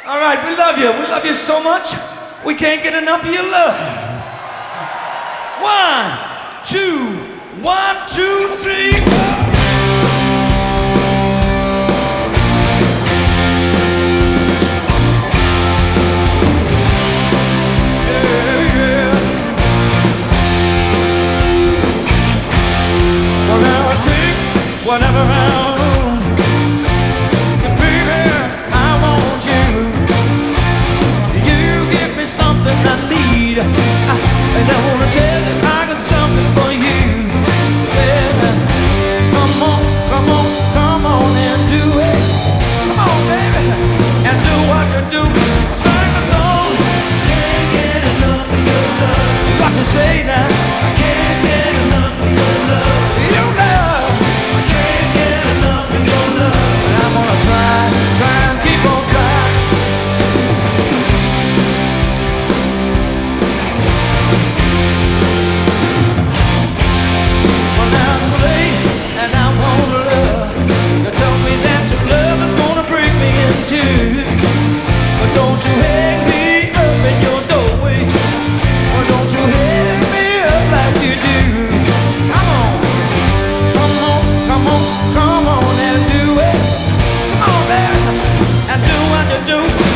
All right, we love you. We love you so much. We can't get enough of your love. One, two, three, four. Whatever round, and baby, I want you. You give me something I need, and I wanna tell you I got something for you. Baby, come on, come on, come on and do it. Come on, baby, and do what you do. Sing a song. Can't get enough of your love. What you say now? I can't get enough of your love. You love. Try and keep on trying. Well, now it's late and I want love. You told me that your love is gonna break me in two. But don't you hang me up in your doorway. Or don't you hang me up like you do. Come on, come on, come on, come on and do it. And do what you do.